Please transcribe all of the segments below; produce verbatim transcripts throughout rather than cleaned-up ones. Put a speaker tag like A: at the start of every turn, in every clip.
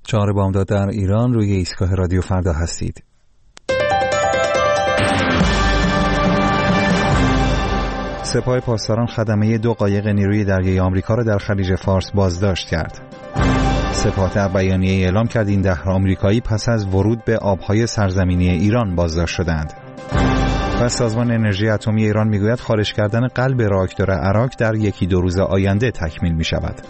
A: چهار بامداد در ایران روی ایستگاه رادیو فردا هستید. سپاه پاسداران خدمه دو قایق نیروی دریایی آمریکا را در خلیج فارس بازداشت کرد. سپاه در بیانیه اعلام کرد این ده آمریکایی پس از ورود به آبهای سرزمینی ایران بازداشت شدند. و سازمان انرژی اتمی ایران میگوید خارج کردن قلب راکتور اراک در یکی دو روز آینده تکمیل می شود.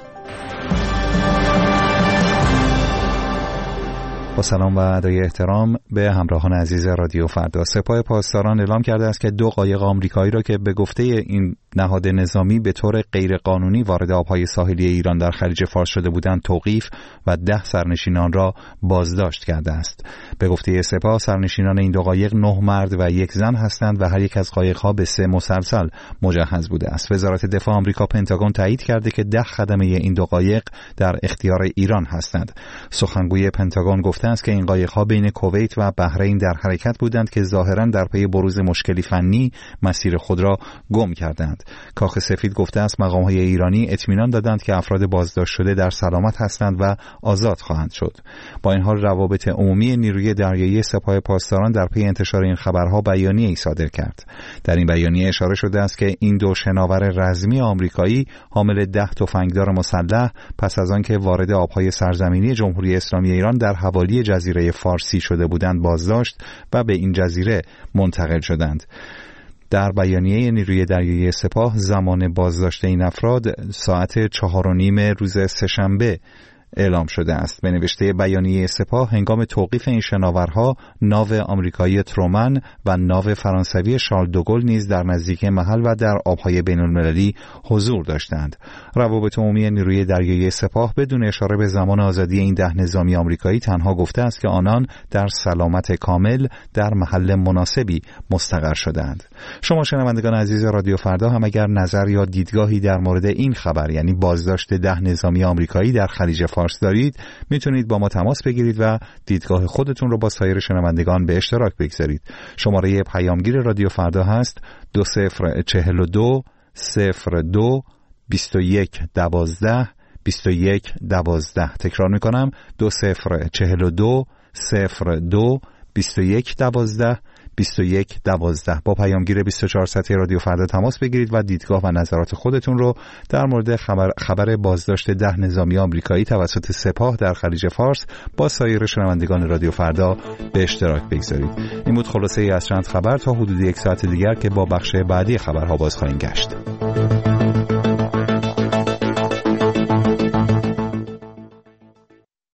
A: با سلام و ادای احترام به همراهان عزیز رادیو فردا. سپاه پاسداران اعلام کرده است که دو قایق آمریکایی را که به گفته این نهاد نظامی به طور غیرقانونی وارد آبهای ساحلی ایران در خلیج فارس شده بودند توقیف و ده سرنشینان را بازداشت کرده است. به گفته سپاه سرنشینان این دو قایق نه مرد و یک زن هستند و هر یک از قایق‌ها به سه مسلسل مجهز بوده است. وزارت دفاع آمریکا پنتاگون تایید کرده که ده خدمه این دو قایق در اختیار ایران هستند. سخنگوی پنتاگون گفته است که این قایق‌ها بین کویت و بحرین در حرکت بودند که ظاهراً در پی بروز مشکلی فنی مسیر خود را گم کردند. کاخ سفید گفته است مقام‌های ایرانی اطمینان دادند که افراد بازداشت شده در سلامت هستند و آزاد خواهند شد. با این حال روابط عمومی نیروی دریایی سپاه پاسداران در پی انتشار این خبرها بیانیه‌ای صادر کرد. در این بیانیه اشاره شده است که این دو شناور رزمی آمریکایی حامل ده تفنگدار مسلح پس از آنکه وارد آبهای سرزمینی جمهوری اسلامی ایران در حوالی جزیره فارسی شده بودند بازداشت و به این جزیره منتقل شدند. در بیانیه نیروی دریایی سپاه زمان بازداشت این افراد ساعت چهار و نیم روز سه‌شنبه اعلام شده است. به نوشته بیانیه سپاه هنگام توقیف این شناورها ناو آمریکایی ترومن و ناو فرانسوی شارل دوگل نیز در نزدیکی محل و در آبهای بین‌المللی حضور داشتند. روابط عمومی نیروی دریایی سپاه بدون اشاره به زمان آزادی این ده نظامی آمریکایی تنها گفته است که آنان در سلامت کامل در محل مناسبی مستقر شدند. شما شنوندگان عزیز رادیو فردا هم اگر نظر یا دیدگاهی در مورد این خبر یعنی بازداشت ده نظامی آمریکایی در خلیج فارس دارید میتونید با ما تماس بگیرید و دیدگاه خودتون رو با سایر شنوندگان به اشتراک بگذارید. شماره پیامگیر رادیو فردا هست دو صفر چهل و دو صفر دو بیست و یک دوازده بیست و یک دوازده. تکرار میکنم دو صفر چهل و دو صفر دو بیست و یک دوازده بیست و یک دوازده. با پیامگیر بیست و چهار سطح رادیو فردا تماس بگیرید و دیدگاه و نظرات خودتون رو در مورد خبر, خبر بازداشت ده نظامی آمریکایی توسط سپاه در خلیج فارس با سایر شنوندگان رادیو فردا به اشتراک بگذارید. این بود خلاصه ای از چند خبر. تا حدود یک ساعت دیگر که با بخش بعدی خبرها باز خواهیم گشت.